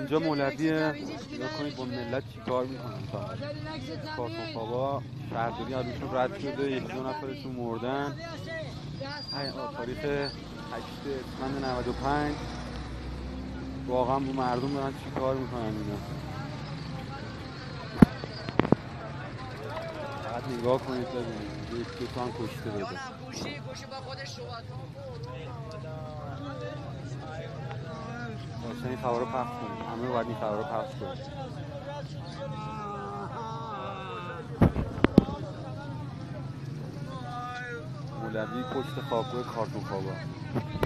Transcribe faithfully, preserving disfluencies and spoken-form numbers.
اینجا مولوی نگاه کنید با ملت چی کار میکنن. کارتون خوابا شهرداری عروشون رد شده، یک دو نفرشون مردن. تاریخ هشت اسفند نود و پنج. واقعا با مردم دارن چی کار میکنن اینا. فقط نگاه کنید ببینید یک دو تا هم کشته بده. باشه این خبر رو پخش کنید، همه باید این خبر رو پخش کنید. مولوی پشت خوابگاه کارتون خوابا.